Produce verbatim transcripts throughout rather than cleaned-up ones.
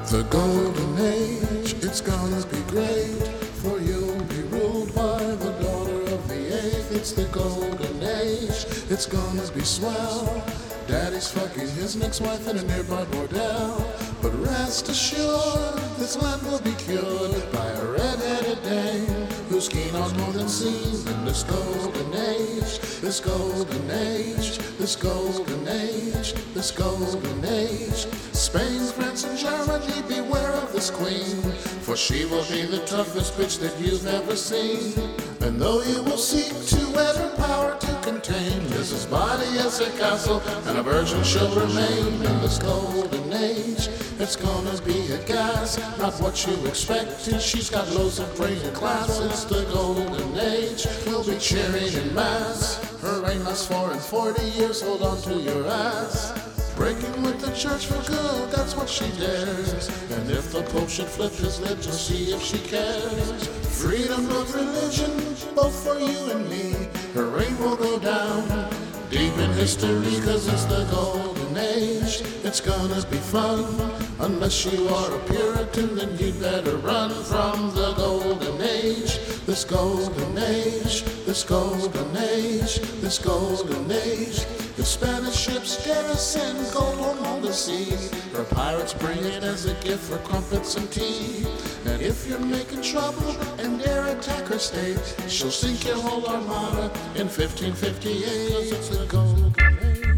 The golden age, it's gonna be great, for you'll be ruled by the daughter of the eighth. It's the golden age, it's gonna be swell. Daddy's fucking his next wife in a nearby bordel. But rest assured, this land will be cured by a red-headed dame who's keen on more than seen in this golden age, this golden age, this golden age, this golden age. Spain, France, and Germany, beware of this queen, for she will be the toughest bitch that you've ever seen. And though you will seek to wed her power to contain, Missus Body as a castle, and a virgin she'll remain in this golden age. It's gonna be a gas, not what you expected. She's got loads of brain and class. It's the golden age. We'll be cheering in mass. Her reign lasts four and forty years. Hold on to your ass. Breaking with the church for good, that's what she dares. And if the Pope should flip his lid, to see if she cares. Freedom of religion, both for you and me. Her reign will go down deep in history, cause it's the golden age. It's gonna be fun. Unless you are a Puritan, then you'd better run from the golden age. This golden age, this golden age, this golden age. The Spanish ships garrison gold on the sea. Her pirates bring it as a gift for crumpets and tea. And if you're making trouble and dare attack her state, she'll sink your whole armada in fifteen fifty-eight. Cause it's the golden age.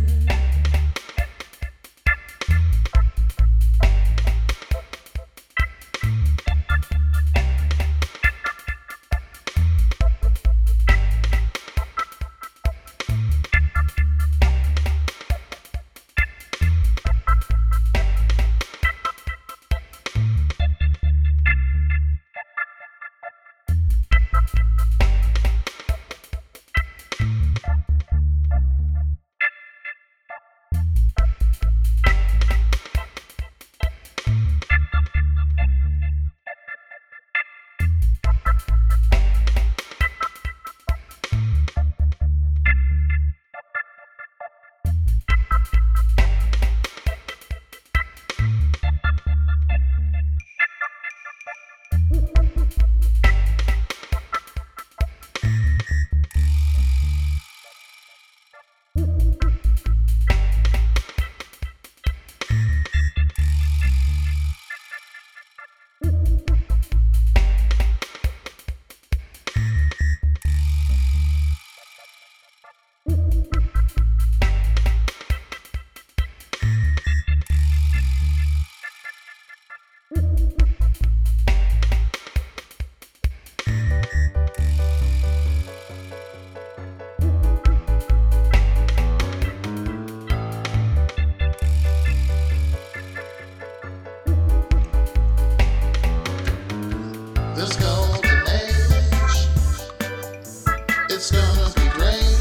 This golden age, it's gonna be great,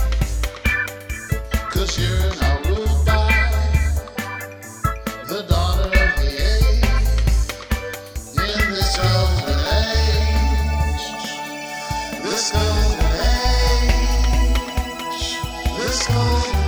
cause you're now ruled by the daughter of the age. In this golden age, this golden age, this golden